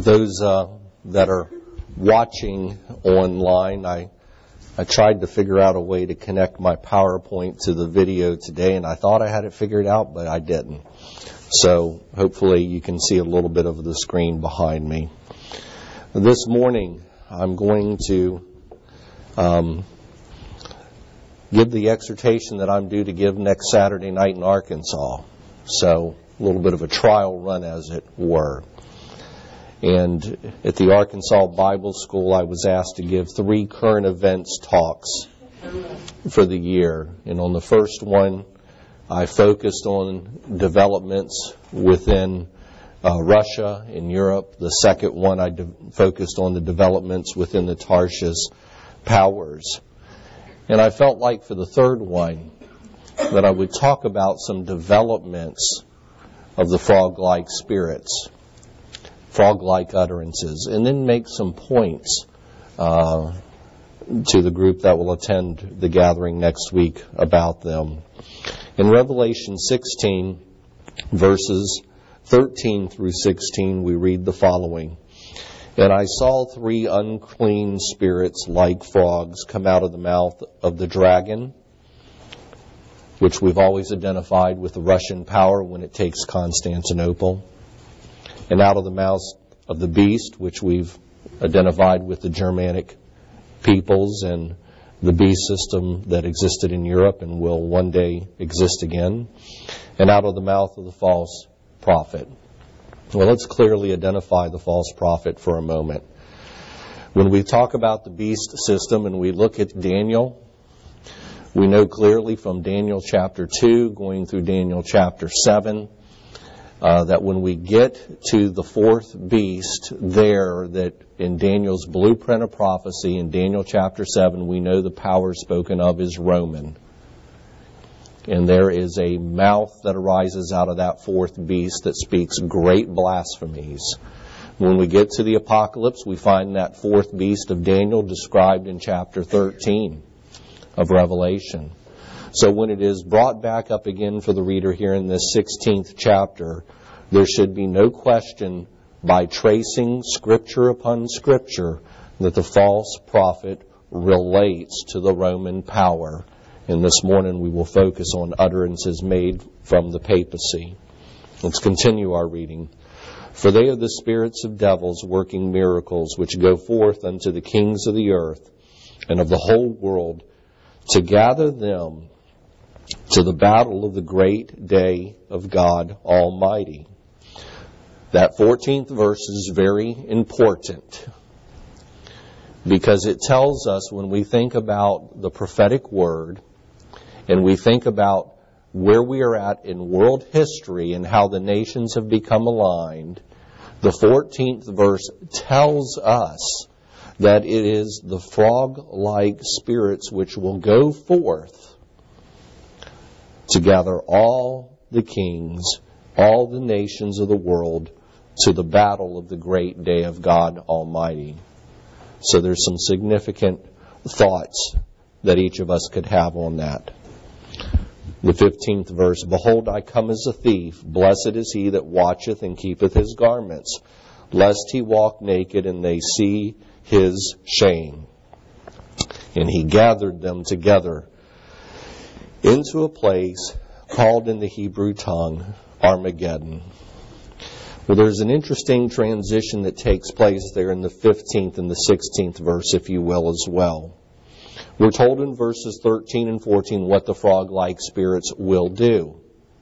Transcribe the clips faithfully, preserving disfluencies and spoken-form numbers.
For those uh, that are watching online, I I tried to figure out a way to connect my PowerPoint to the video today, and I thought I had it figured out, but I didn't. So hopefully you can see a little bit of the screen behind me. This morning, I'm going to um, give the exhortation that I'm due to give next Saturday night in Arkansas. So a little bit of a trial run, as it were. And at the Arkansas Bible School, I was asked to give three current events talks for the year. And on the first one, I focused on developments within uh, Russia and Europe. The second one, I de- focused on the developments within the Tarshish powers. And I felt like for the third one, that I would talk about some developments of the frog-like spirits, frog-like utterances, and then make some points uh, to the group that will attend the gathering next week about them. In Revelation sixteen, verses thirteen through sixteen, we read the following. And I saw three unclean spirits like frogs come out of the mouth of the dragon, which we've always identified with the Russian power when it takes Constantinople, and out of the mouth of the beast, which we've identified with the Germanic peoples and the beast system that existed in Europe and will one day exist again, and out of the mouth of the false prophet. Well, let's clearly identify the false prophet for a moment. When we talk about the beast system and we look at Daniel, we know clearly from Daniel chapter two, going through Daniel chapter seven, uh, that when we get to the fourth beast there, that in Daniel's blueprint of prophecy, in Daniel chapter seven, we know the power spoken of is Roman. And there is a mouth that arises out of that fourth beast that speaks great blasphemies. When we get to the apocalypse, we find that fourth beast of Daniel described in chapter thirteen of Revelation. So when it is brought back up again for the reader here in this sixteenth chapter, there should be no question by tracing scripture upon scripture that the false prophet relates to the Roman power. And this morning we will focus on utterances made from the papacy. Let's continue our reading. For they are the spirits of devils working miracles, which go forth unto the kings of the earth and of the whole world, to gather them to the battle of the great day of God Almighty. That fourteenth verse is very important because it tells us when we think about the prophetic word and we think about where we are at in world history and how the nations have become aligned, the fourteenth verse tells us that it is the frog-like spirits which will go forth to gather all the kings, all the nations of the world to the battle of the great day of God Almighty. So there's some significant thoughts that each of us could have on that. The fifteenth verse, Behold, I come as a thief. Blessed is he that watcheth and keepeth his garments, lest he walk naked and they see his shame. And he gathered them together into a place called in the Hebrew tongue Armageddon. Well, there's an interesting transition that takes place there in the fifteenth and the sixteenth verse, if you will, as well. We're told in verses thirteen and fourteen what the frog-like spirits will do.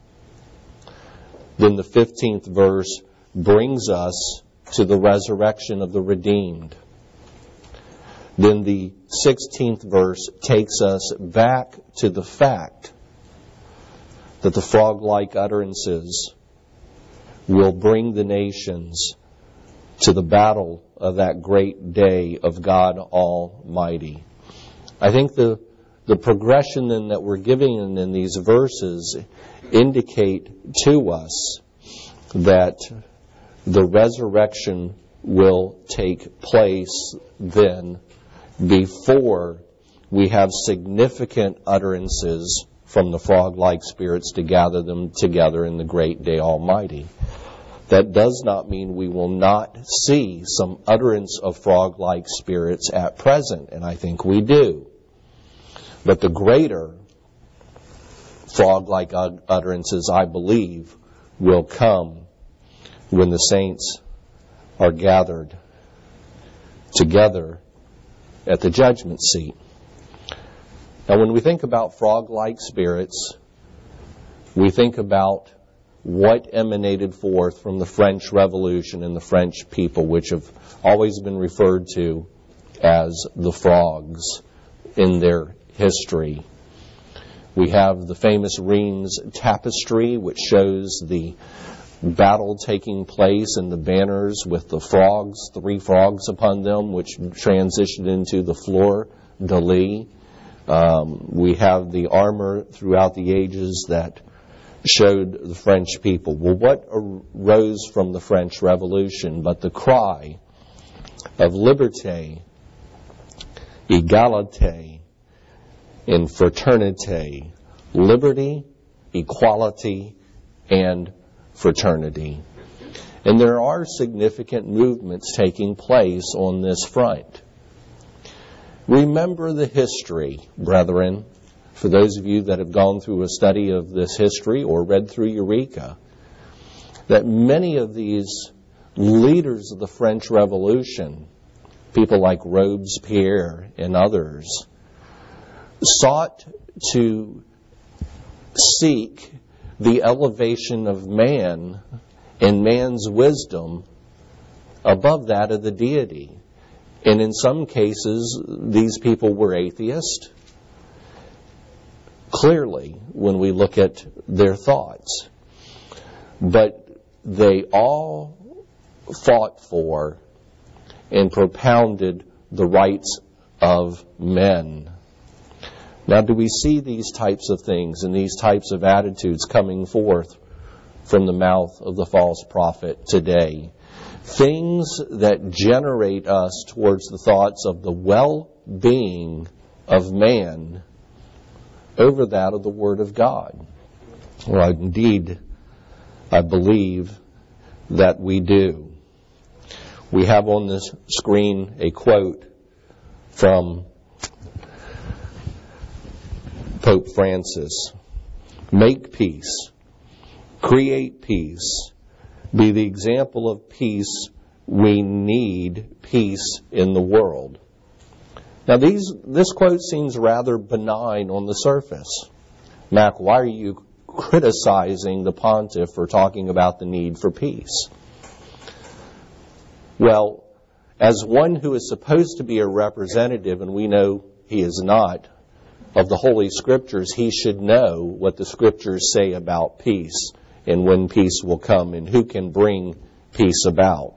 Then the fifteenth verse brings us to the resurrection of the redeemed. Then the sixteenth verse takes us back to the fact that the frog-like utterances will bring the nations to the battle of that great day of God Almighty. I think the the progression then that we're giving in, in these verses indicate to us that the resurrection will take place then before we have significant utterances from the frog-like spirits to gather them together in the great day Almighty. That does not mean we will not see some utterance of frog-like spirits at present, and I think we do. But the greater frog-like utterances, I believe, will come when the saints are gathered together at the judgment seat. Now, when we think about frog-like spirits, we think about what emanated forth from the French Revolution and the French people, which have always been referred to as the frogs in their history. We have the famous Rheims tapestry, which shows the battle taking place and the banners with the frogs, three frogs upon them, which transitioned into the fleur-de-lis. Um, we have the armor throughout the ages that showed the French people. Well, what arose from the French Revolution but the cry of liberté, égalité, and fraternité, liberty, equality, and fraternity. And there are significant movements taking place on this front. Remember the history, brethren, for those of you that have gone through a study of this history or read through Eureka, that many of these leaders of the French Revolution, people like Robespierre and others, sought to seek the elevation of man and man's wisdom above that of the deity. And in some cases, these people were atheists. Clearly, when we look at their thoughts. But they all fought for and propounded the rights of men. Now, do we see these types of things and these types of attitudes coming forth from the mouth of the false prophet today? Things that generate us towards the thoughts of the well-being of man over that of the Word of God. Well, indeed, I believe that we do. We have on this screen a quote from Pope Francis. Make peace, create peace, be the example of peace. We need peace in the world. Now, these, this quote seems rather benign on the surface. Mac, why are you criticizing the pontiff for talking about the need for peace? Well, as one who is supposed to be a representative, and we know he is not, of the Holy Scriptures, he should know what the Scriptures say about peace and when peace will come and who can bring peace about.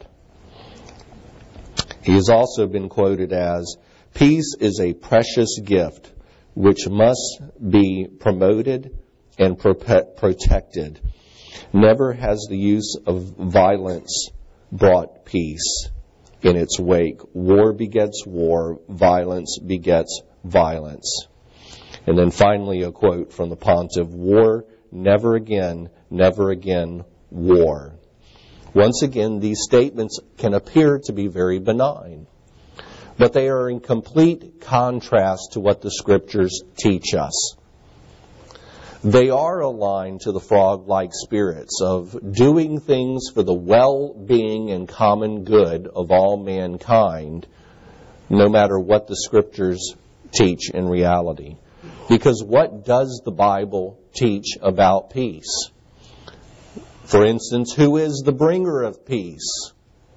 He has also been quoted as, "Peace is a precious gift which must be promoted and pro- protected. Never has the use of violence brought peace in its wake. War begets war, violence begets violence." And then finally a quote from the pontiff, "War, never again, never again, war." Once again, these statements can appear to be very benign, but they are in complete contrast to what the Scriptures teach us. They are aligned to the frog-like spirits of doing things for the well-being and common good of all mankind, no matter what the Scriptures teach in reality. Because what does the Bible teach about peace? For instance, who is the bringer of peace?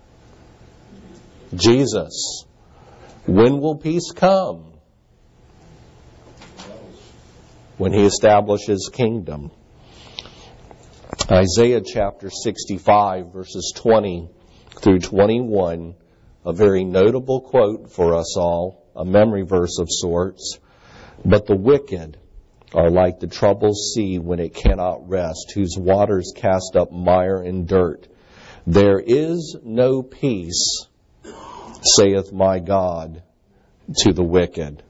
Jesus. When will peace come? When He establishes kingdom. Isaiah chapter sixty-five, verses twenty through twenty-one, a very notable quote for us all, a memory verse of sorts. "But the wicked are like the troubled sea when it cannot rest, whose waters cast up mire and dirt. There is no peace, saith my God, to the wicked."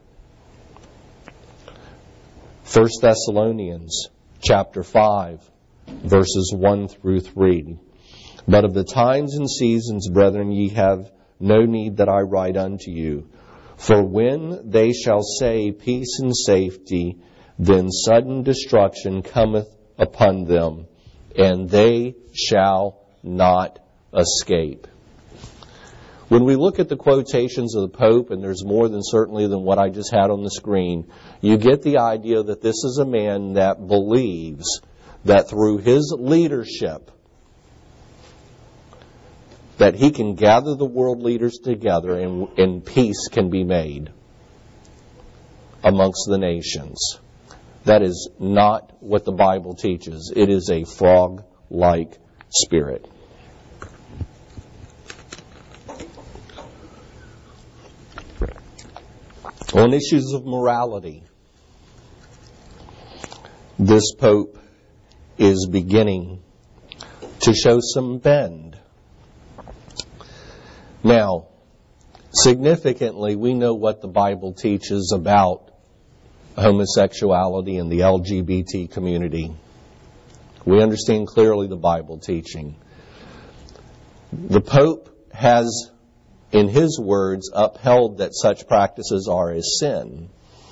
First Thessalonians chapter five, verses one through three. But of the times and seasons, brethren, ye have no need that I write unto you. For when they shall say peace and safety, then sudden destruction cometh upon them, and they shall not escape. When we look at the quotations of the Pope, and there's more than certainly than what I just had on the screen, you get the idea that this is a man that believes that through his leadership, that he can gather the world leaders together and, and peace can be made amongst the nations. That is not what the Bible teaches. It is a frog-like spirit. On issues of morality, this Pope is beginning to show some bend. Now, significantly, we know what the Bible teaches about homosexuality and the L G B T community. We understand clearly the Bible teaching. The Pope has, in his words, upheld that such practices are a sin.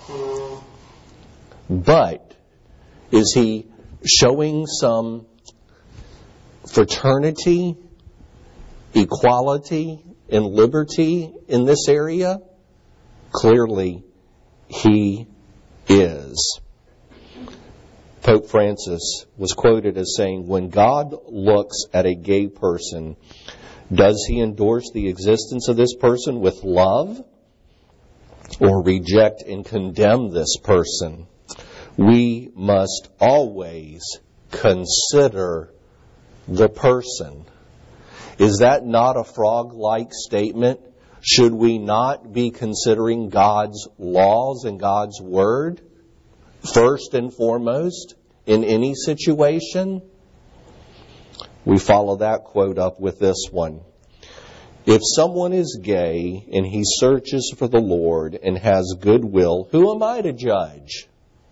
But is he showing some fraternity, equality, and liberty in this area? Clearly, he is. Pope Francis was quoted as saying, when God looks at a gay person, does he endorse the existence of this person with love or reject and condemn this person? We must always consider the person. Is that not a frog-like statement? Should we not be considering God's laws and God's word first and foremost in any situation? We follow that quote up with this one. If someone is gay and he searches for the Lord and has goodwill, who am I to judge?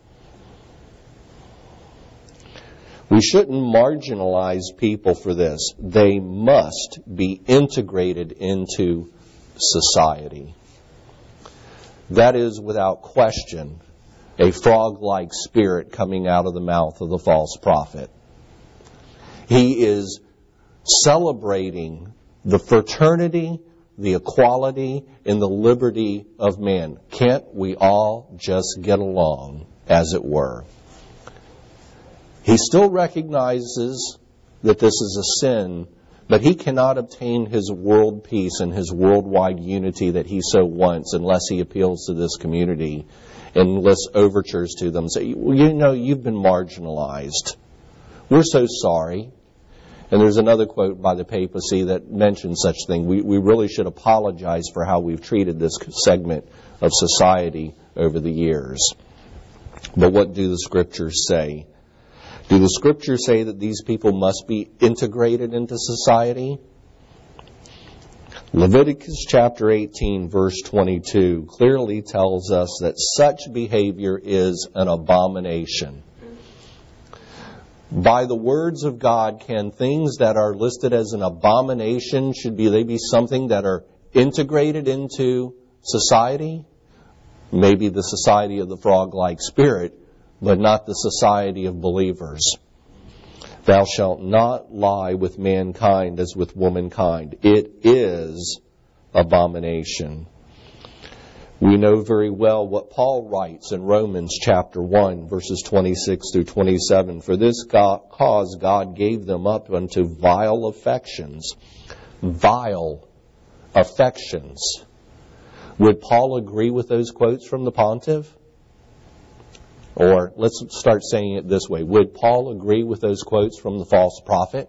We shouldn't marginalize people for this. They must be integrated into society. That is, without question, a frog-like spirit coming out of the mouth of the false prophet. He is celebrating the fraternity, the equality, and the liberty of man. Can't we all just get along, as it were? He still recognizes that this is a sin, but he cannot obtain his world peace and his worldwide unity that he so wants unless he appeals to this community and enlists overtures to them. Say, well, you know, you've been marginalized. We're so sorry. And there's another quote by the papacy that mentions such thing. We, we really should apologize for how we've treated this segment of society over the years. But what do the scriptures say? Do the scriptures say that these people must be integrated into society? Leviticus chapter eighteen, verse twenty-two, clearly tells us that such behavior is an abomination. By the words of God, can things that are listed as an abomination, should be they be something that are integrated into society? Maybe the society of the frog-like spirit, but not the society of believers. Thou shalt not lie with mankind as with womankind. It is abomination. We know very well what Paul writes in Romans chapter one, verses twenty-six through twenty-seven. For this cause God gave them up unto vile affections. Vile affections. Would Paul agree with those quotes from the pontiff? Or let's start saying it this way. Would Paul agree with those quotes from the false prophet?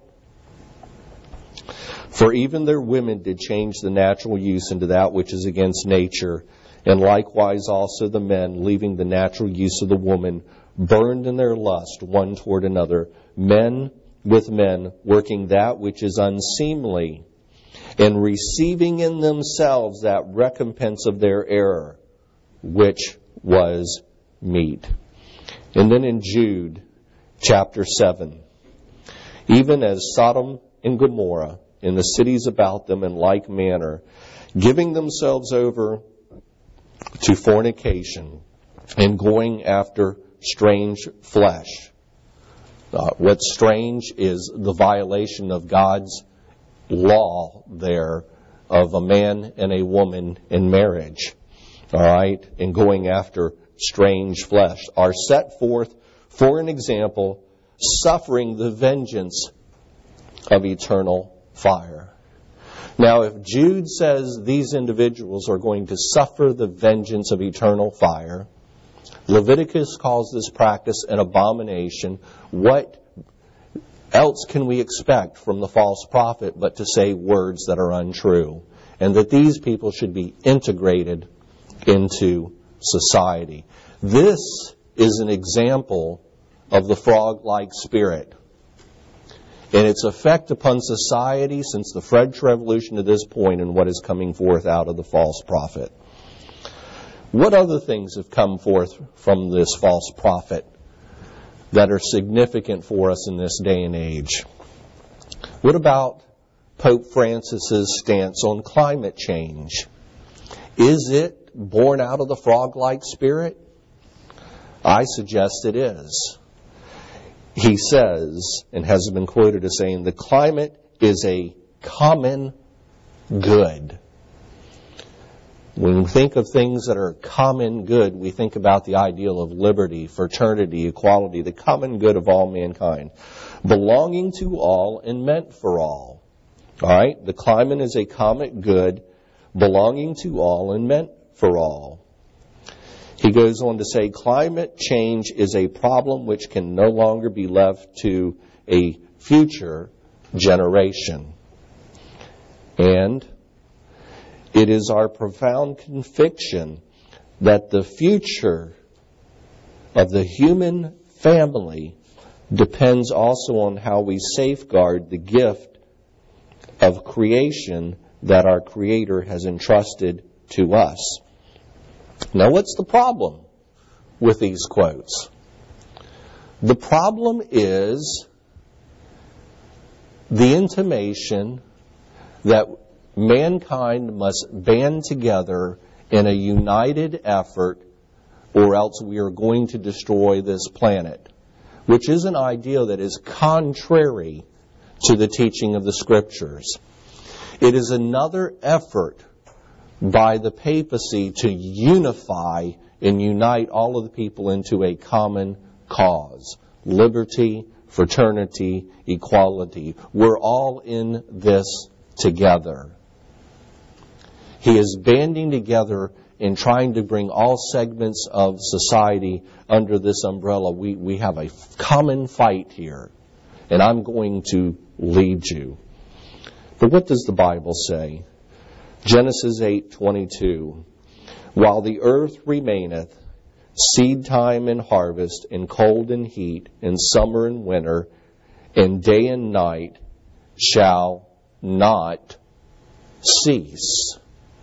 For even their women did change the natural use into that which is against nature, and likewise also the men, leaving the natural use of the woman, burned in their lust one toward another, men with men, working that which is unseemly, and receiving in themselves that recompense of their error, which was meat. And then in Jude chapter seven, even as Sodom and Gomorrah and the cities about them in like manner, giving themselves over to fornication and going after strange flesh. Uh, what's strange is the violation of God's law there of a man and a woman in marriage. All right? And going after strange flesh are set forth for an example, suffering the vengeance of eternal fire. Now, if Jude says these individuals are going to suffer the vengeance of eternal fire, Leviticus calls this practice an abomination. What else can we expect from the false prophet but to say words that are untrue? And that these people should be integrated into society. This is an example of the frog-like spirit and its effect upon society since the French Revolution to this point and what is coming forth out of the false prophet. What other things have come forth from this false prophet that are significant for us in this day and age? What about Pope Francis's stance on climate change? Is it born out of the frog-like spirit? I suggest it is. He says, and has been quoted as saying, the climate is a common good. When we think of things that are common good, we think about the ideal of liberty, fraternity, equality, the common good of all mankind, belonging to all and meant for all. All right? The climate is a common good, belonging to all and meant for all. He goes on to say, climate change is a problem which can no longer be left to a future generation. And it is our profound conviction that the future of the human family depends also on how we safeguard the gift of creation that our Creator has entrusted to us. Now, what's the problem with these quotes? The problem is the intimation that mankind must band together in a united effort or else we are going to destroy this planet, which is an idea that is contrary to the teaching of the Scriptures. It is another effort by the papacy to unify and unite all of the people into a common cause. Liberty, fraternity, equality. We're all in this together. He is banding together and trying to bring all segments of society under this umbrella. We, we have a common fight here, and I'm going to lead you. But what does the Bible say? Genesis eight twenty-two. While the earth remaineth, seed time and harvest, and cold and heat, and summer and winter, and day and night shall not cease.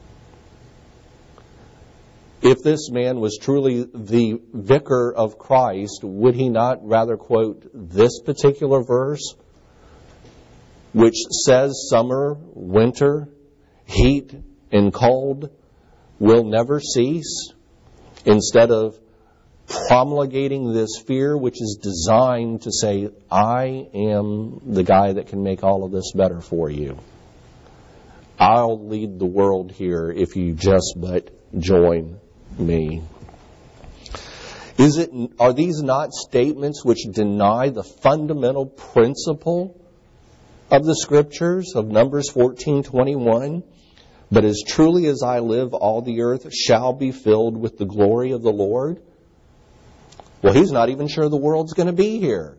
If this man was truly the vicar of Christ, would he not rather quote this particular verse, which says summer, winter, heat, and cold will never cease, instead of promulgating this fear which is designed to say, I am the guy that can make all of this better for you. I'll lead the world here if you just but join me. Is it, are these not statements which deny the fundamental principle of the Scriptures, of Numbers fourteen twenty-one? But as truly as I live, all the earth shall be filled with the glory of the Lord. Well, he's not even sure the world's going to be here.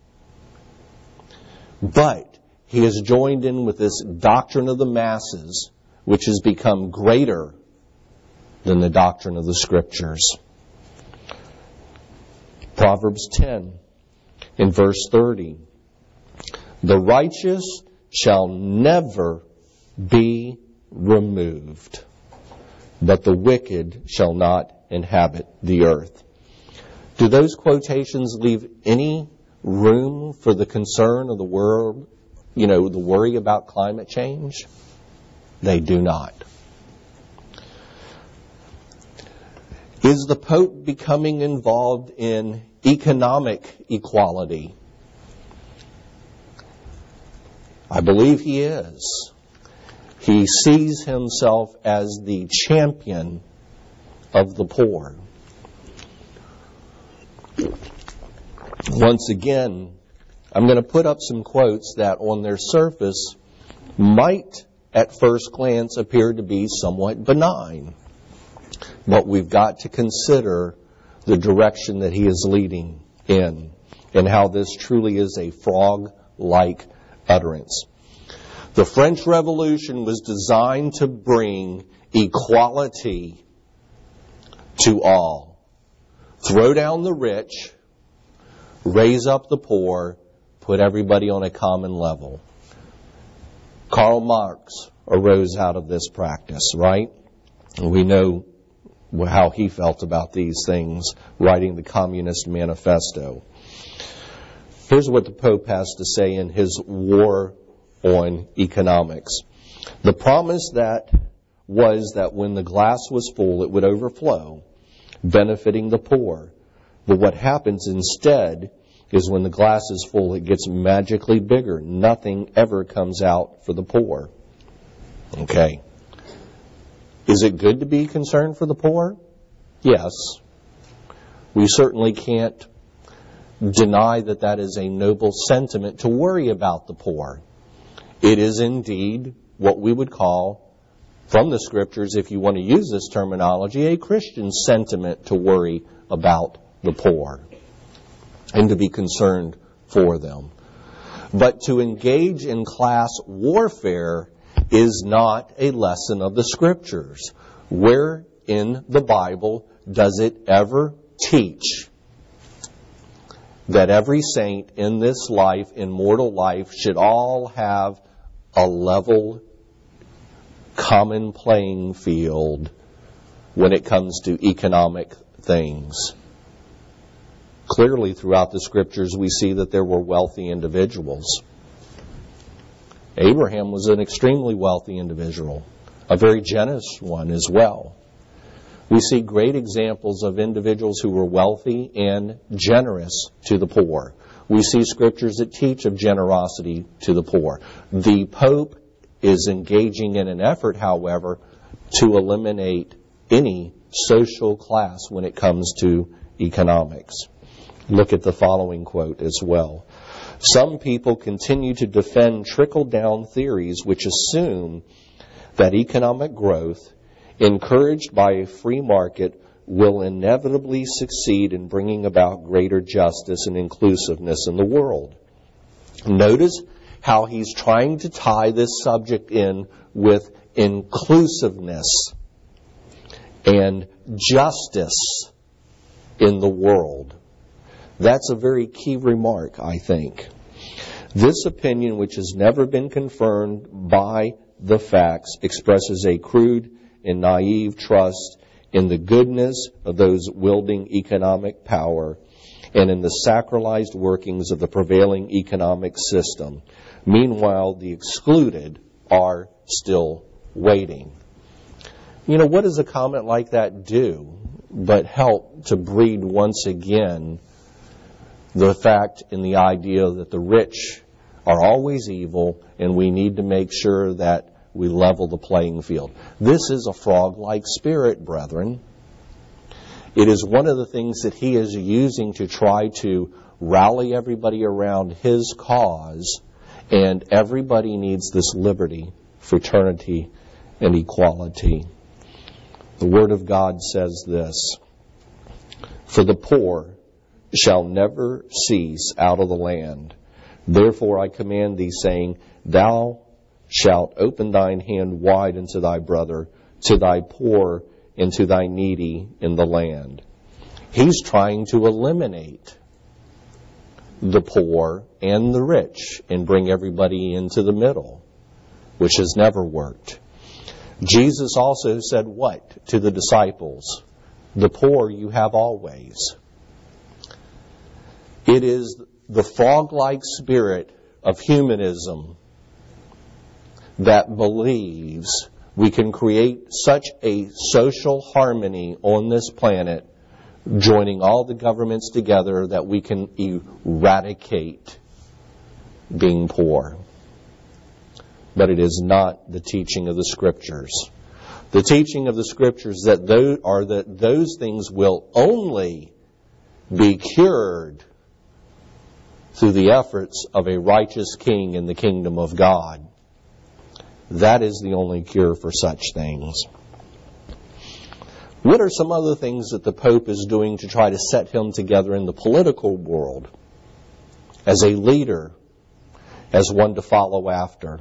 But he has joined in with this doctrine of the masses, which has become greater than the doctrine of the Scriptures. Proverbs ten, in verse thirty. The righteous shall never be removed, but the wicked shall not inhabit the earth. Do those quotations leave any room for the concern of the world you know, the worry about climate change? They do not. Is the Pope becoming involved in economic equality? I believe he is. He sees himself as the champion of the poor. Once again, I'm going to put up some quotes that on their surface might at first glance appear to be somewhat benign. But we've got to consider the direction that he is leading in and how this truly is a frog-like utterance. The French Revolution was designed to bring equality to all. Throw down the rich, raise up the poor, put everybody on a common level. Karl Marx arose out of this practice, right? We know how he felt about these things, writing the Communist Manifesto. Here's what the Pope has to say in his War on Economics. The promise that was that when the glass was full, it would overflow, benefiting the poor. But what happens instead is when the glass is full, it gets magically bigger. Nothing ever comes out for the poor. Okay. Is it good to be concerned for the poor? Yes. We certainly can't deny that that is a noble sentiment to worry about the poor. It is indeed what we would call, from the Scriptures, if you want to use this terminology, a Christian sentiment to worry about the poor and to be concerned for them. But to engage in class warfare is not a lesson of the Scriptures. Where in the Bible does it ever teach that every saint in this life, in mortal life, should all have a level, common playing field when it comes to economic things? Clearly, throughout the Scriptures, we see that there were wealthy individuals. Abraham was an extremely wealthy individual, a very generous one as well. We see great examples of individuals who were wealthy and generous to the poor. We see Scriptures that teach of generosity to the poor. The Pope is engaging in an effort, however, to eliminate any social class when it comes to economics. Look at the following quote as well. Some people continue to defend trickle-down theories which assume that economic growth, encouraged by a free market, will inevitably succeed in bringing about greater justice and inclusiveness in the world. Notice how he's trying to tie this subject in with inclusiveness and justice in the world. That's a very key remark, I think. This opinion, which has never been confirmed by the facts, expresses a crude and naive trust in the goodness of those wielding economic power and in the sacralized workings of the prevailing economic system. Meanwhile, the excluded are still waiting. You know, what does a comment like that do but help to breed once again the fact and the idea that the rich are always evil and we need to make sure that we level the playing field? This is a frog-like spirit, brethren. It is one of the things that he is using to try to rally everybody around his cause, and everybody needs this liberty, fraternity, and equality. The Word of God says this: "For the poor shall never cease out of the land. Therefore I command thee, saying, Thou shalt open thine hand wide unto thy brother, to thy poor, and to thy needy in the land." He's trying to eliminate the poor and the rich and bring everybody into the middle, which has never worked. Jesus also said what to the disciples? The poor you have always. It is the frog-like spirit of humanism that believes we can create such a social harmony on this planet, joining all the governments together, that we can eradicate being poor. But it is not the teaching of the Scriptures. The teaching of the Scriptures that those are that those things will only be cured through the efforts of a righteous king in the kingdom of God. That is the only cure for such things. What are some other things that the Pope is doing to try to set him together in the political world as a leader, as one to follow after?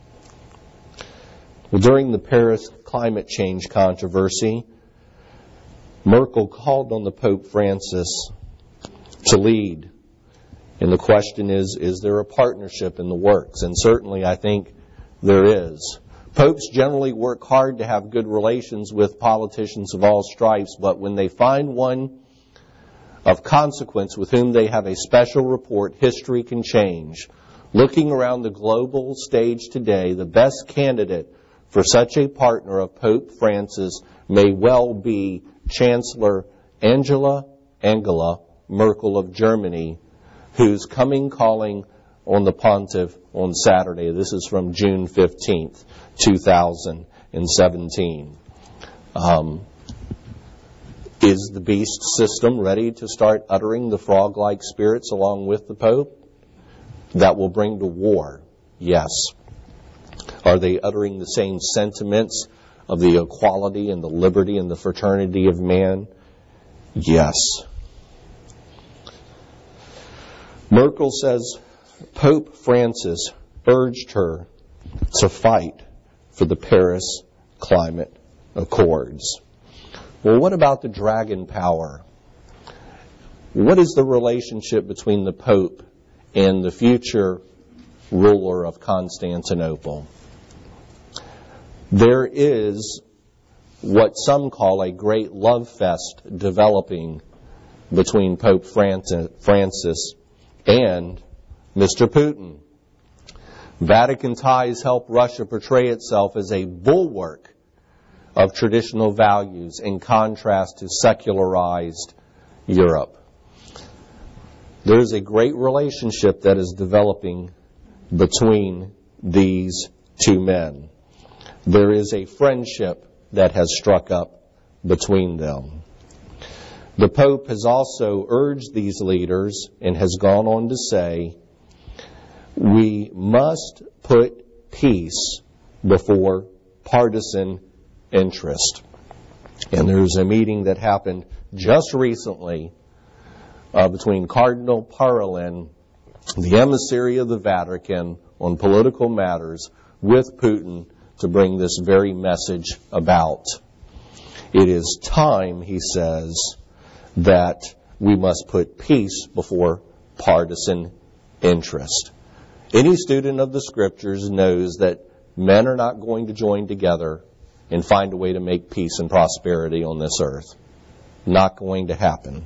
Well, during the Paris climate change controversy, Merkel called on the Pope Francis to lead. And the question is, is there a partnership in the works? And certainly I think there is. Popes generally work hard to have good relations with politicians of all stripes, but when they find one of consequence with whom they have a special rapport, history can change. Looking around the global stage today, the best candidate for such a partner of Pope Francis may well be Chancellor Angela Angela Merkel of Germany, who's coming calling on the pontiff on Saturday. This is from June fifteenth, two thousand seventeen. Um, is the beast system ready to start uttering the frog-like spirits along with the Pope? That will bring to war, yes. Are they uttering the same sentiments of the equality and the liberty and the fraternity of man? Yes. Merkel says Pope Francis urged her to fight for the Paris Climate Accords. Well, what about the dragon power? What is the relationship between the Pope and the future ruler of Constantinople? There is what some call a great love fest developing between Pope Francis and Mister Putin. Vatican ties help Russia portray itself as a bulwark of traditional values in contrast to secularized Europe. There is a great relationship that is developing between these two men. There is a friendship that has struck up between them. The Pope has also urged these leaders and has gone on to say, we must put peace before partisan interest. And there's a meeting that happened just recently uh, between Cardinal Parolin, the emissary of the Vatican on political matters, with Putin to bring this very message about. It is time, he says, that we must put peace before partisan interest. Any student of the Scriptures knows that men are not going to join together and find a way to make peace and prosperity on this earth. Not going to happen.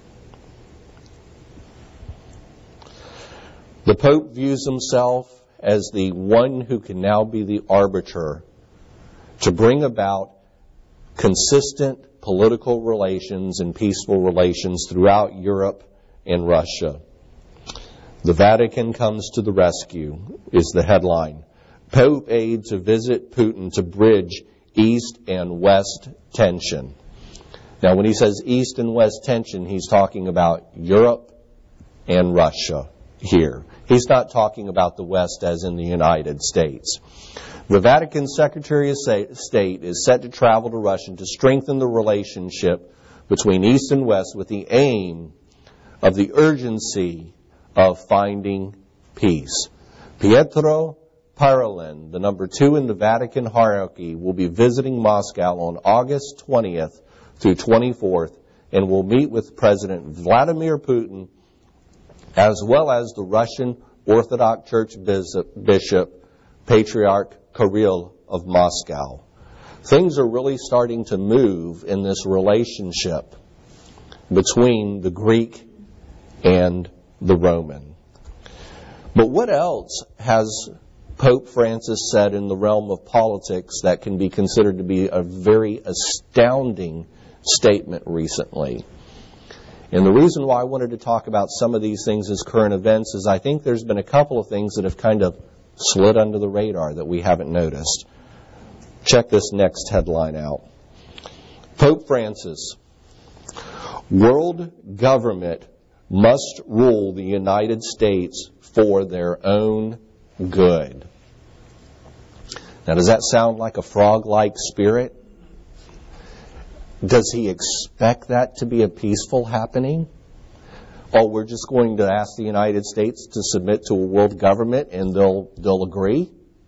The Pope views himself as the one who can now be the arbiter to bring about consistent political relations and peaceful relations throughout Europe and Russia. The Vatican comes to the rescue, is the headline. Pope aid to visit Putin to bridge East and West tension. Now, when he says East and West tension, he's talking about Europe and Russia here. He's not talking about the West as in the United States. The Vatican Secretary of State is set to travel to Russia to strengthen the relationship between East and West with the aim of the urgency of finding peace. Pietro Parolin, the number two in the Vatican hierarchy, will be visiting Moscow on August twentieth through twenty-fourth and will meet with President Vladimir Putin as well as the Russian Orthodox Church Bishop, Patriarch Kirill of Moscow. Things are really starting to move in this relationship between the Greek and the Roman. But what else has Pope Francis said in the realm of politics that can be considered to be a very astounding statement recently? And the reason why I wanted to talk about some of these things as current events is I think there's been a couple of things that have kind of slid under the radar that we haven't noticed. Check this next headline out. Pope Francis, world government must rule the United States for their own good. Now, does that sound like a frog-like spirit? Does he expect that to be a peaceful happening? Or we're just going to ask the United States to submit to a world government and they'll they'll agree?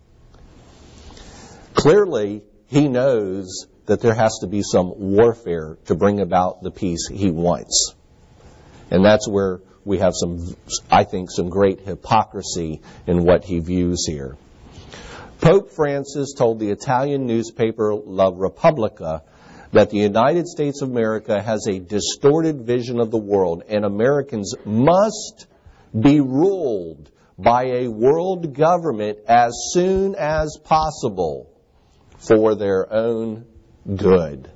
Clearly, he knows that there has to be some warfare to bring about the peace he wants. And that's where we have some, I think, some great hypocrisy in what he views here. Pope Francis told the Italian newspaper La Repubblica that the United States of America has a distorted vision of the world, and Americans must be ruled by a world government as soon as possible for their own good.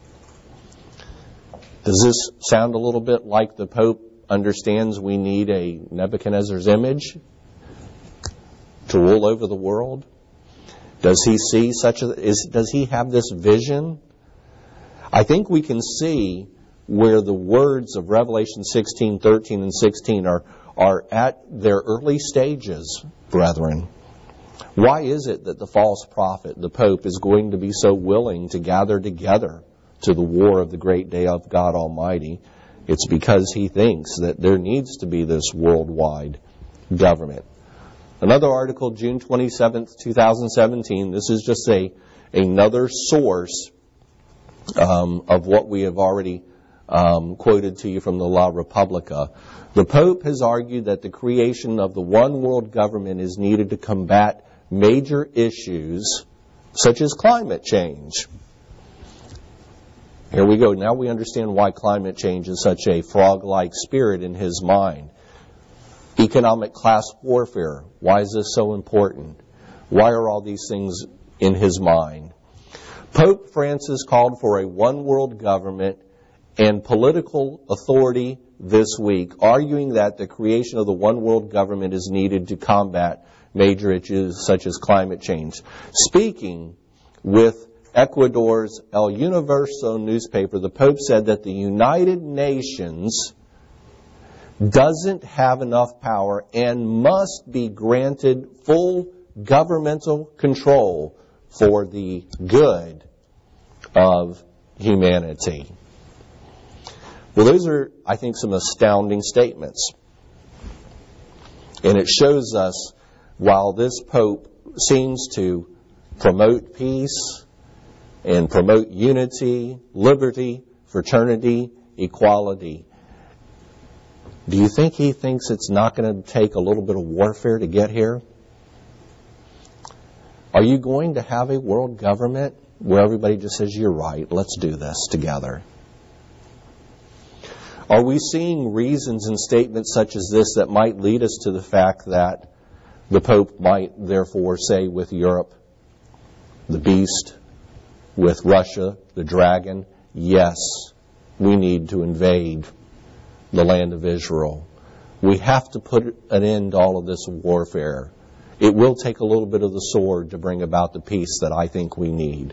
Does this sound a little bit like the Pope understands we need a Nebuchadnezzar's image to rule over the world? Does he see such a, is, does he have this vision? I think we can see where the words of Revelation sixteen, thirteen, and sixteen are, are at their early stages, brethren. Why is it that the false prophet, the Pope, is going to be so willing to gather together to the war of the great day of God Almighty? It's because he thinks that there needs to be this worldwide government. Another article, June twenty-seventh, twenty seventeen. This is just a another source um, of what we have already um, quoted to you from the La Repubblica. The Pope has argued that the creation of the one world government is needed to combat major issues such as climate change. Here we go. Now we understand why climate change is such a frog-like spirit in his mind. Economic class warfare. Why is this so important? Why are all these things in his mind? Pope Francis called for a one-world government and political authority this week, arguing that the creation of the one-world government is needed to combat major issues such as climate change. Speaking with Ecuador's El Universo newspaper, the Pope said that the United Nations doesn't have enough power and must be granted full governmental control for the good of humanity. Well, those are, I think, some astounding statements. And it shows us, while this Pope seems to promote peace and promote unity, liberty, fraternity, equality, do you think he thinks it's not going to take a little bit of warfare to get here? Are you going to have a world government where everybody just says, you're right, let's do this together? Are we seeing reasons and statements such as this that might lead us to the fact that the Pope might therefore say with Europe, the beast, with Russia, the dragon, yes, we need to invade the land of Israel. We have to put an end to all of this warfare. It will take a little bit of the sword to bring about the peace that I think we need.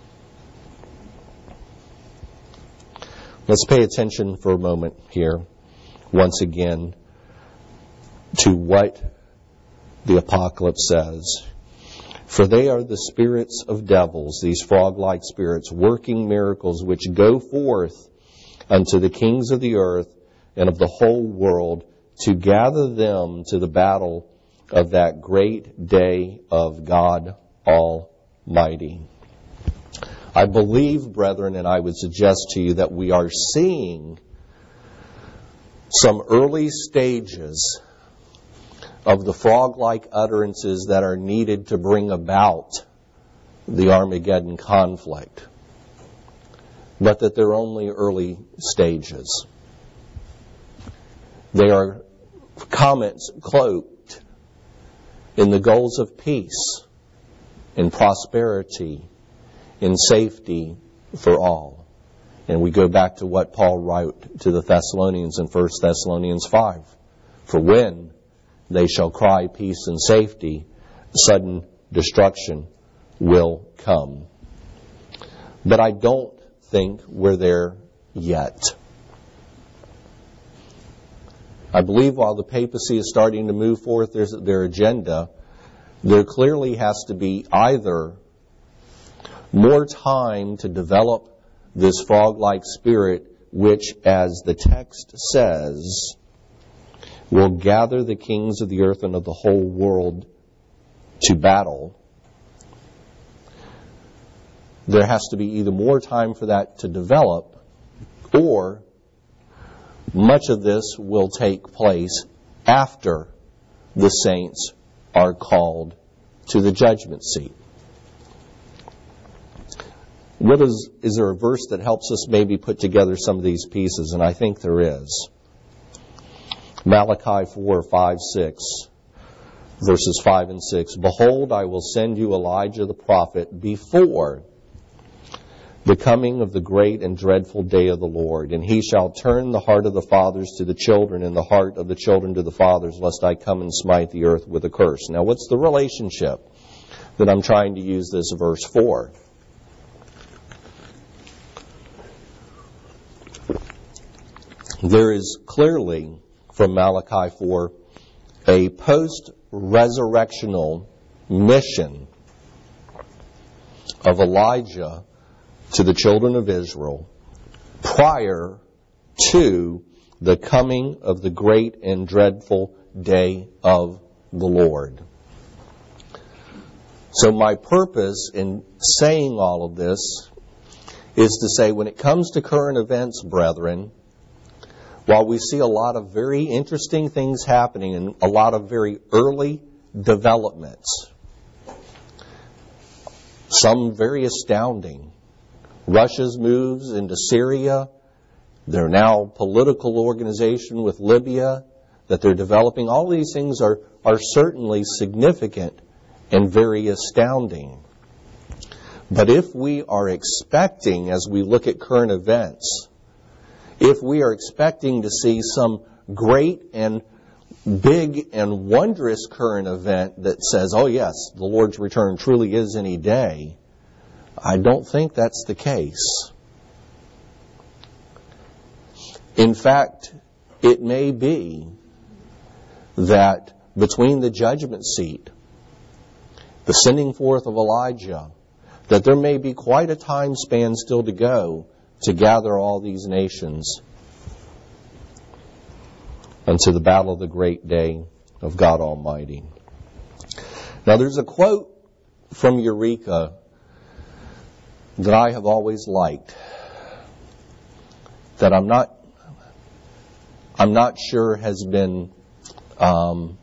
Let's pay attention for a moment here, once again, to what the Apocalypse says. For they are the spirits of devils, these frog-like spirits, working miracles, which go forth unto the kings of the earth and of the whole world, to gather them to the battle of that great day of God Almighty. I believe, brethren, and I would suggest to you that we are seeing some early stages of the frog-like utterances that are needed to bring about the Armageddon conflict, but that they're only early stages. They are comments cloaked in the goals of peace, in prosperity, in safety for all. And we go back to what Paul wrote to the Thessalonians in First Thessalonians five. For when they shall cry peace and safety, sudden destruction will come. But I don't think we're there yet. I believe while the papacy is starting to move forth their, their agenda, there clearly has to be either more time to develop this frog-like spirit, which, as the text says, will gather the kings of the earth and of the whole world to battle. There has to be either more time for that to develop, or much of this will take place after the saints are called to the judgment seat. What is, is there a verse that helps us maybe put together some of these pieces? And I think there is. Malachi four, five, six, verses five and six. Behold, I will send you Elijah the prophet before the coming of the great and dreadful day of the Lord. And he shall turn the heart of the fathers to the children and the heart of the children to the fathers, lest I come and smite the earth with a curse. Now, what's the relationship that I'm trying to use this verse for? There is clearly, from Malachi four, a post-resurrectional mission of Elijah to the children of Israel prior to the coming of the great and dreadful day of the Lord. So my purpose in saying all of this is to say, when it comes to current events, brethren, while we see a lot of very interesting things happening and a lot of very early developments, some very astounding, Russia's moves into Syria, their now political organization with Libya that they're developing, all these things are, are certainly significant and very astounding. But if we are expecting, as we look at current events, if we are expecting to see some great and big and wondrous current event that says, oh yes, the Lord's return truly is any day, I don't think that's the case. In fact, it may be that between the judgment seat, the sending forth of Elijah, that there may be quite a time span still to go to gather all these nations unto the battle of the great day of God Almighty. Now there's a quote from Eureka that I have always liked, that I'm not I'm not sure has been um,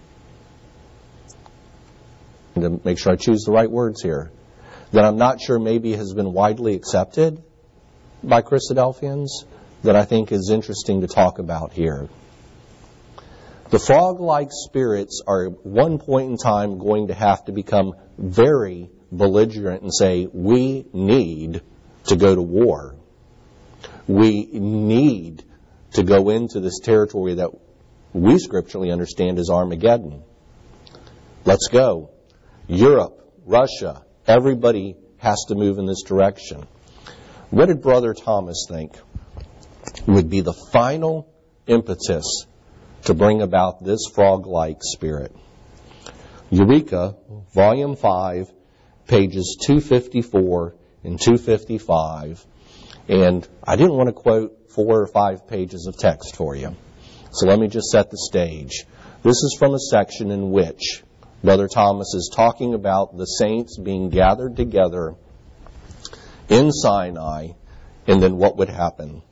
to make sure I choose the right words here, that I'm not sure maybe has been widely accepted by Christadelphians, that I think is interesting to talk about here. The frog-like spirits are at one point in time going to have to become very belligerent and say, we need to go to war. We need to go into this territory that we scripturally understand as Armageddon. Let's go. Europe, Russia, everybody has to move in this direction. What did Brother Thomas think would be the final impetus to bring about this frog-like spirit? Eureka, Volume five, pages two fifty-four and two fifty-five. And I didn't want to quote four or five pages of text for you. So let me just set the stage. This is from a section in which Brother Thomas is talking about the saints being gathered together in Sinai, and then what would happen.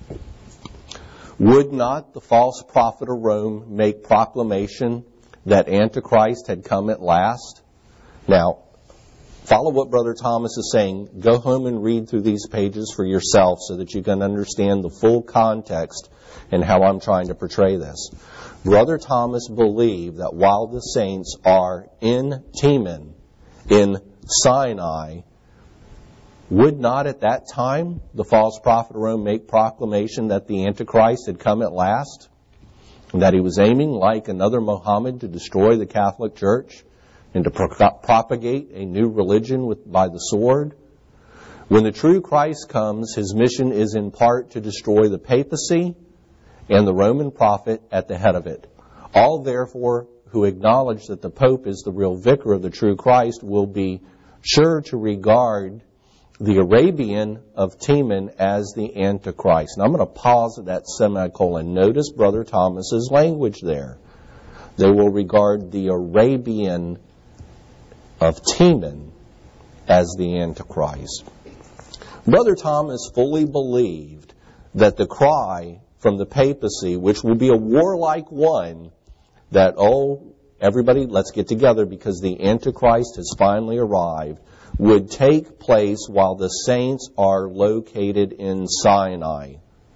Would not the false prophet of Rome make proclamation that Antichrist had come at last? Now, Follow what Brother Thomas is saying. Go home and read through these pages for yourself so that you can understand the full context and how I'm trying to portray this. Brother Thomas believed that while the saints are in Teman, in Sinai, would not at that time the false prophet of Rome make proclamation that the Antichrist had come at last? And that he was aiming like another Muhammad to destroy the Catholic Church and to pro- propagate a new religion with, by the sword? When the true Christ comes, his mission is in part to destroy the papacy and the Roman prophet at the head of it. All, therefore, who acknowledge that the Pope is the real vicar of the true Christ will be sure to regard the Arabian of Teman as the Antichrist. Now I'm going to pause at that semicolon. Notice Brother Thomas's language there. They will regard the Arabian of Teman as the Antichrist. Brother Thomas fully believed that the cry from the papacy, which will be a warlike one, that, oh, everybody, let's get together because the Antichrist has finally arrived, would take place while the saints are located in Sinai.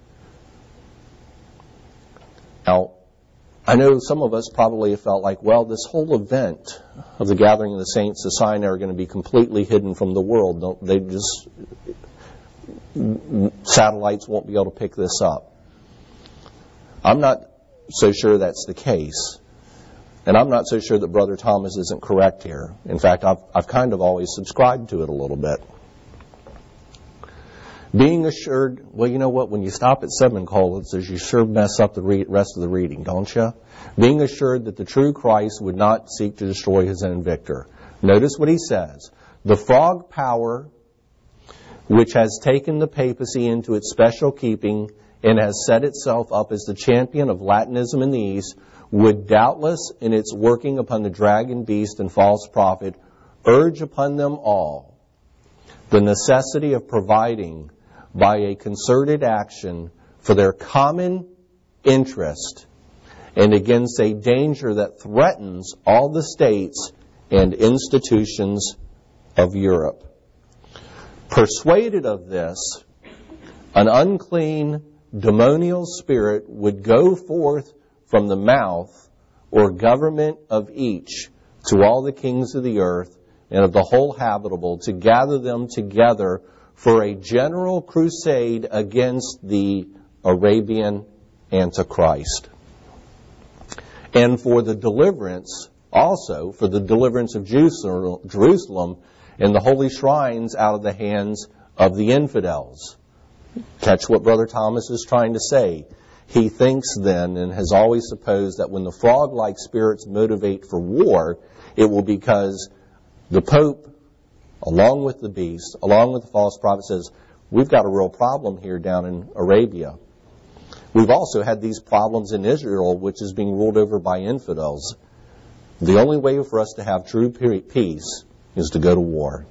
Now, I know some of us probably have felt like, well, this whole event of the gathering of the saints to Sinai are going to be completely hidden from the world. Don't, they just, satellites won't be able to pick this up. I'm not so sure that's the case. And I'm not so sure that Brother Thomas isn't correct here. In fact, I've, I've kind of always subscribed to it a little bit. Being assured, well, you know what, when you stop at semicolons, you sure mess up the re- rest of the reading, don't you? Being assured that the true Christ would not seek to destroy his own victor. Notice what he says. The frog power, which has taken the papacy into its special keeping and has set itself up as the champion of Latinism in the East, would doubtless, in its working upon the dragon beast and false prophet, urge upon them all the necessity of providing by a concerted action for their common interest and against a danger that threatens all the states and institutions of Europe. Persuaded of this, an unclean demonial spirit would go forth from the mouth or government of each to all the kings of the earth and of the whole habitable, to gather them together for a general crusade against the Arabian Antichrist. And for the deliverance, also for the deliverance of Jerusalem and the holy shrines out of the hands of the infidels. Catch what Brother Thomas is trying to say. He thinks then, and has always supposed, that when the frog-like spirits motivate for war, it will be because the Pope, along with the beast, along with the false prophet, says, we've got a real problem here down in Arabia. We've also had these problems in Israel, which is being ruled over by infidels. The only way for us to have true peace is to go to war.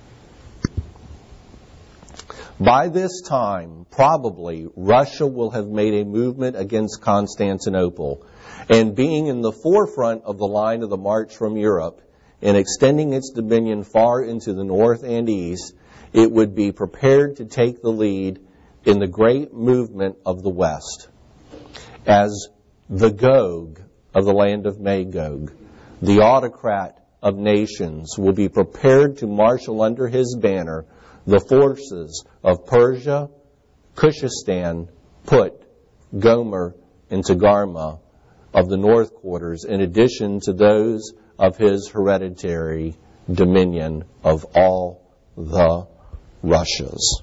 By this time, probably, Russia will have made a movement against Constantinople, and being in the forefront of the line of the march from Europe, and extending its dominion far into the north and east, it would be prepared to take the lead in the great movement of the West. As the Gog of the land of Magog, the autocrat of nations, will be prepared to marshal under his banner the forces of Persia, Cushistan, Put, Gomer, and Togarmah of the north quarters, in addition to those of his hereditary dominion of all the Russias.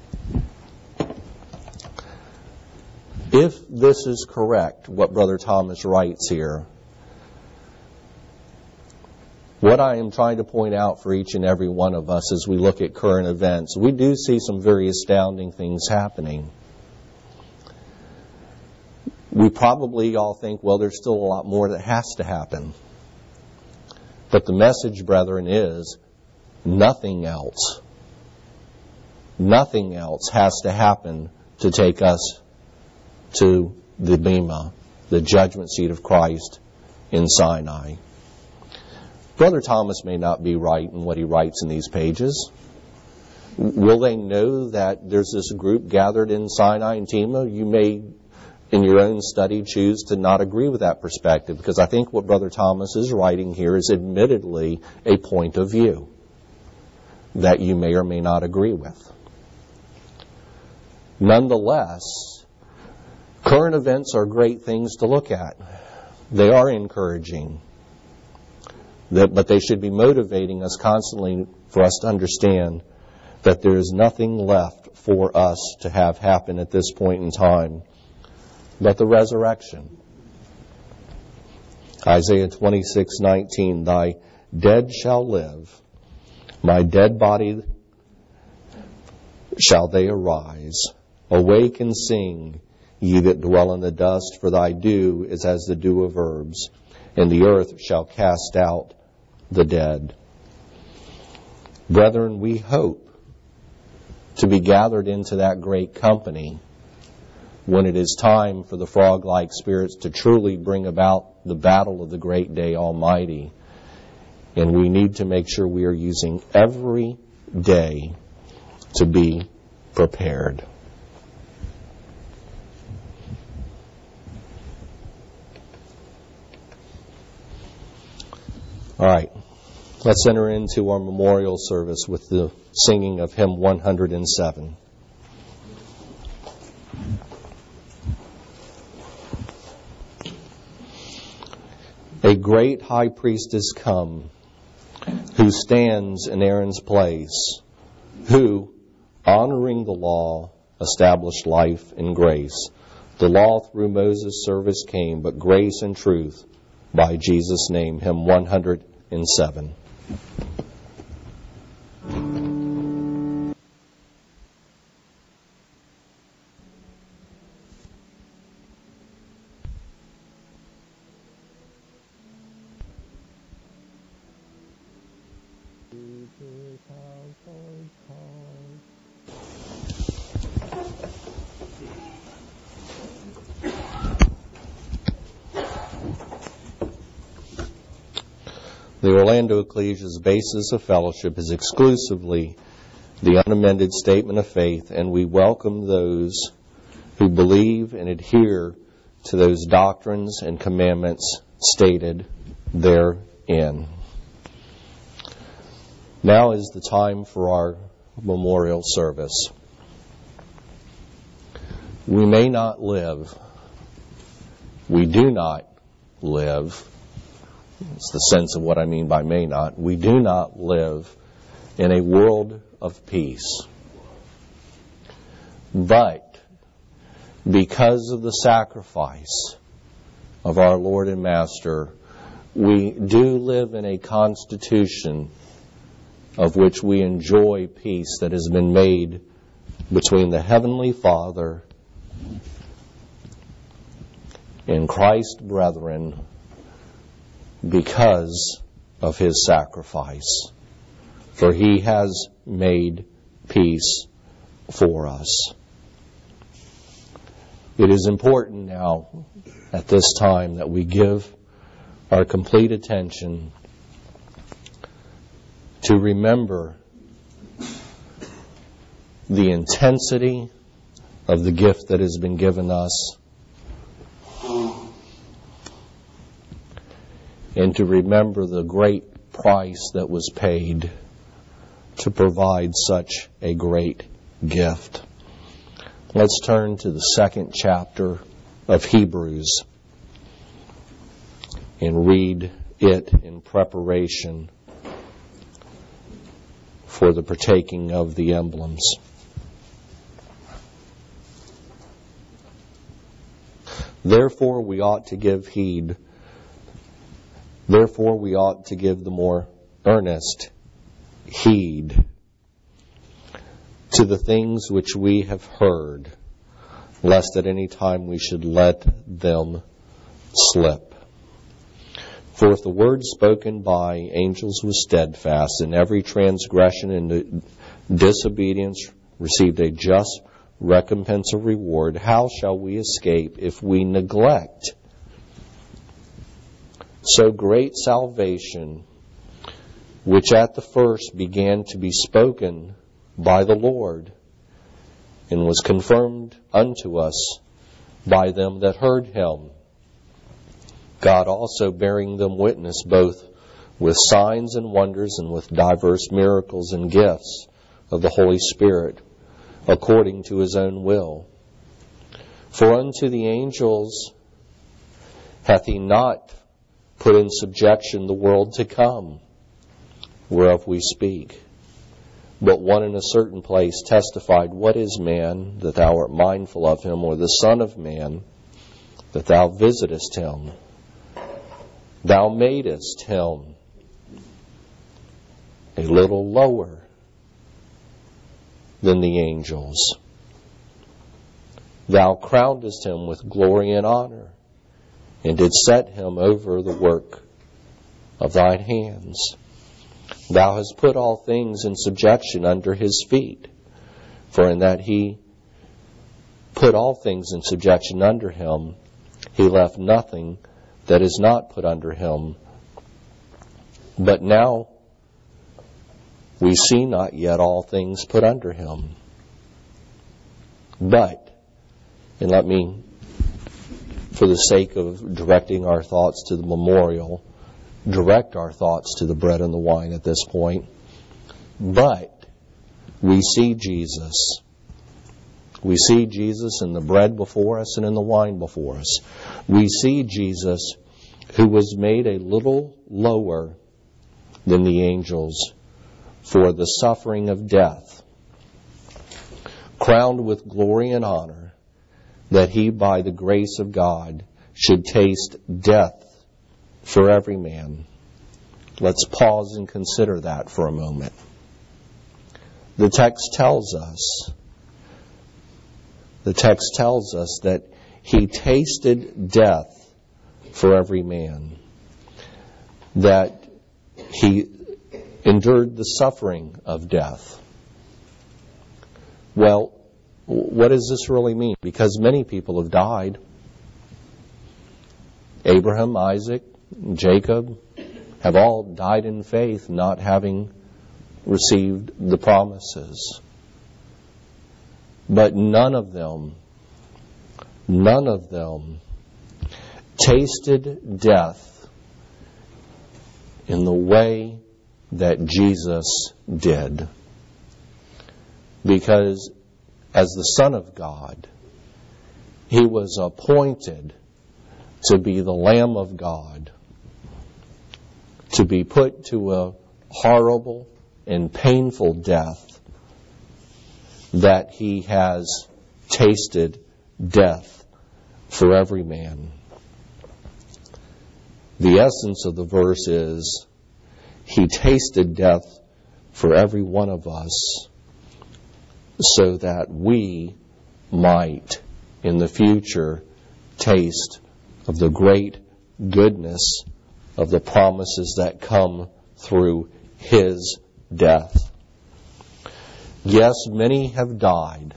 If this is correct, what Brother Thomas writes here, what I am trying to point out for each and every one of us as we look at current events, we do see some very astounding things happening. We probably all think, well, there's still a lot more that has to happen. But the message, brethren, is nothing else, nothing else has to happen to take us to the Bema, the judgment seat of Christ in Sinai. Brother Thomas may not be right in what he writes in these pages. Will they know that there's this group gathered in Sinai and Tema? You may, in your own study, choose to not agree with that perspective, because I think what Brother Thomas is writing here is admittedly a point of view that you may or may not agree with. Nonetheless, current events are great things to look at. They are encouraging, that, but they should be motivating us constantly for us to understand that there is nothing left for us to have happen at this point in time but the resurrection. Isaiah twenty-six nineteen, thy dead shall live, my dead body shall they arise. Awake and sing, ye that dwell in the dust, for thy dew is as the dew of herbs, and the earth shall cast out the dead. Brethren, we hope to be gathered into that great company when it is time for the frog-like spirits to truly bring about the battle of the great day Almighty. And we need to make sure we are using every day to be prepared. All right, let's enter into our memorial service with the singing of hymn one hundred seven. A great high priest is come, who stands in Aaron's place, who, honoring the law, established life and grace. The law through Moses' service came, but grace and truth by Jesus' name. Hymn one hundred seven. The Orlando Ecclesia's basis of fellowship is exclusively the unamended statement of faith, and we welcome those who believe and adhere to those doctrines and commandments stated therein. Now is the time for our memorial service. We may not live, we do not live, it's the sense of what I mean by may not. We do not live in a world of peace. But because of the sacrifice of our Lord and Master, we do live in a constitution of which we enjoy peace that has been made between the Heavenly Father and Christ's brethren, because of his sacrifice. For he has made peace for us. It is important now, at this time, that we give our complete attention to remember the intensity of the gift that has been given us, and to remember the great price that was paid to provide such a great gift. Let's turn to the second chapter of Hebrews and read it in preparation for the partaking of the emblems. Therefore we ought to give heed Therefore we ought to give the more earnest heed to the things which we have heard, lest at any time we should let them slip. For if the word spoken by angels was steadfast, and every transgression and disobedience received a just recompense of reward, how shall we escape if we neglect so great salvation, which at the first began to be spoken by the Lord, and was confirmed unto us by them that heard him. God also bearing them witness both with signs and wonders and with diverse miracles and gifts of the Holy Spirit, according to his own will. For unto the angels hath he not put in subjection the world to come, whereof we speak. But one in a certain place testified, What is man, that thou art mindful of him, or the Son of man, that thou visitest him? Thou madest him a little lower than the angels. Thou crownedest him with glory and honor, and didst set him over the work of thine hands. Thou hast put all things in subjection under his feet. For in that he put all things in subjection under him, he left nothing that is not put under him. But now we see not yet all things put under him. But, and let me, for the sake of directing our thoughts to the memorial, direct our thoughts to the bread and the wine at this point. But we see Jesus. We see Jesus in the bread before us and in the wine before us. We see Jesus who was made a little lower than the angels for the suffering of death, crowned with glory and honor, that he by the grace of God should taste death for every man. Let's pause and consider that for a moment. The text tells us, the text tells us that he tasted death for every man, that he endured the suffering of death. Well, what does this really mean? Because many people have died. Abraham, Isaac, Jacob have all died in faith, not having received the promises. But none of them, none of them tasted death in the way that Jesus did. Because as the Son of God, he was appointed to be the Lamb of God, to be put to a horrible and painful death, that he has tasted death for every man. The essence of the verse is, he tasted death for every one of us, so that we might in the future taste of the great goodness of the promises that come through his death. Yes, many have died,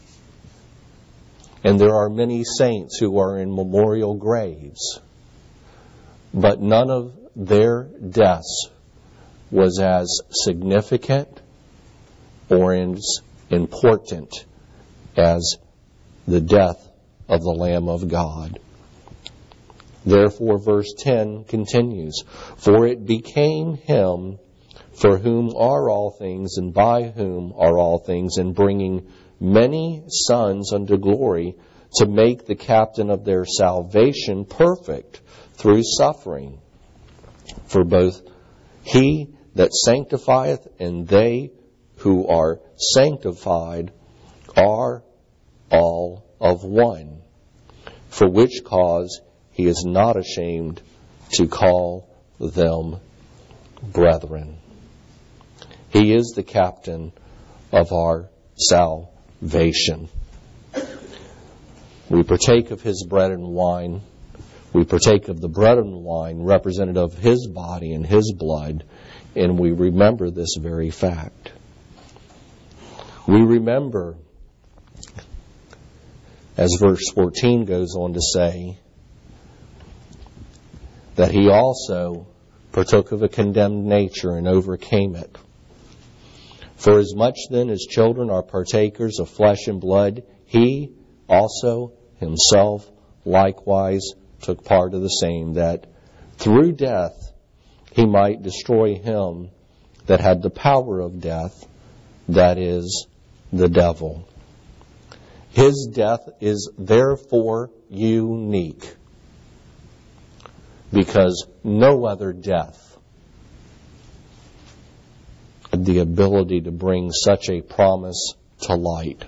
and there are many saints who are in memorial graves, but none of their deaths was as significant or as important as the death of the Lamb of God. Therefore, verse ten continues, For it became him for whom are all things, and by whom are all things, and bringing many sons unto glory, to make the captain of their salvation perfect through suffering. For both he that sanctifieth and they who are sanctified are all of one. For which cause he is not ashamed to call them brethren. He is the captain of our salvation. We partake of his bread and wine. We partake of the bread and wine representative of his body and his blood, and we remember this very fact. We remember, as verse fourteen goes on to say, that he also partook of a condemned nature and overcame it. For as much then as children are partakers of flesh and blood, he also himself likewise took part of the same, that through death he might destroy him that had the power of death, that is, the devil. His death is therefore unique, because no other death had the ability to bring such a promise to light.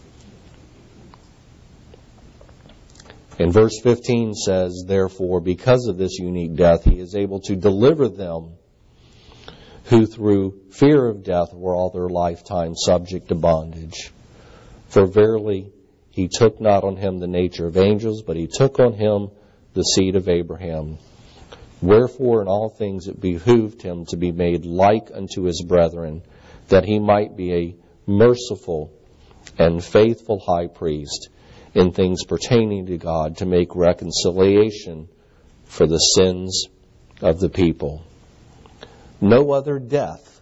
And verse fifteen says, therefore, because of this unique death, he is able to deliver them who through fear of death were all their lifetime subject to bondage. For verily he took not on him the nature of angels, but he took on him the seed of Abraham. Wherefore in all things it behooved him to be made like unto his brethren, that he might be a merciful and faithful high priest in things pertaining to God, to make reconciliation for the sins of the people. No other death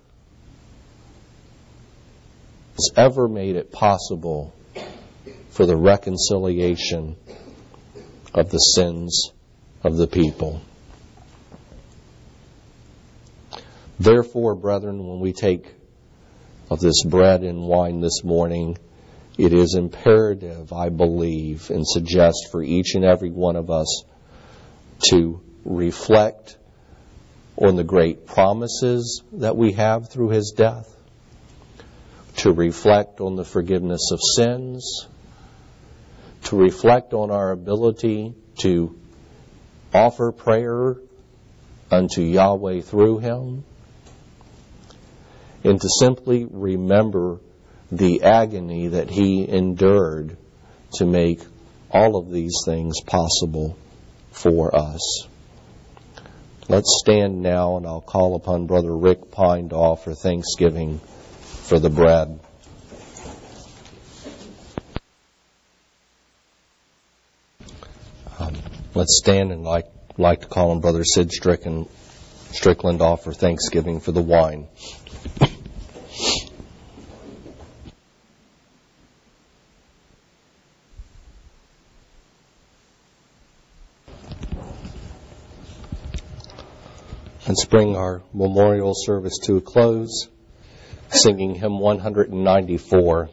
has ever made it possible for the reconciliation of the sins of the people. Therefore, brethren, when we take of this bread and wine this morning, it is imperative, I believe, and suggest for each and every one of us to reflect on the great promises that we have through his death, to reflect on the forgiveness of sins, to reflect on our ability to offer prayer unto Yahweh through him, and to simply remember the agony that he endured to make all of these things possible for us. Let's stand now, and I'll call upon Brother Rick Pine to offer thanksgiving for the bread. Um, let's stand, and I'd like, like to call on Brother Sid Strickland, Strickland to offer thanksgiving for the wine. Let's bring our memorial service to a close, singing hymn one ninety-four.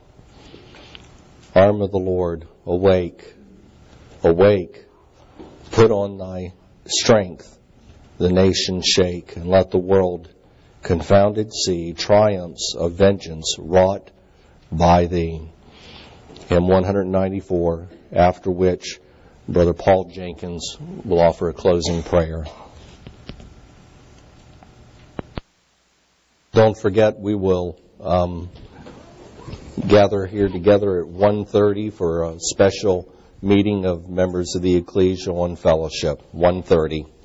Arm of the Lord, awake, awake, put on thy strength, the nations shake, and let the world confounded see triumphs of vengeance wrought by thee. Hymn one ninety-four, after which Brother Paul Jenkins will offer a closing prayer. Don't forget, we will um, gather here together at one thirty for a special meeting of members of the Ecclesia on Fellowship. one thirty.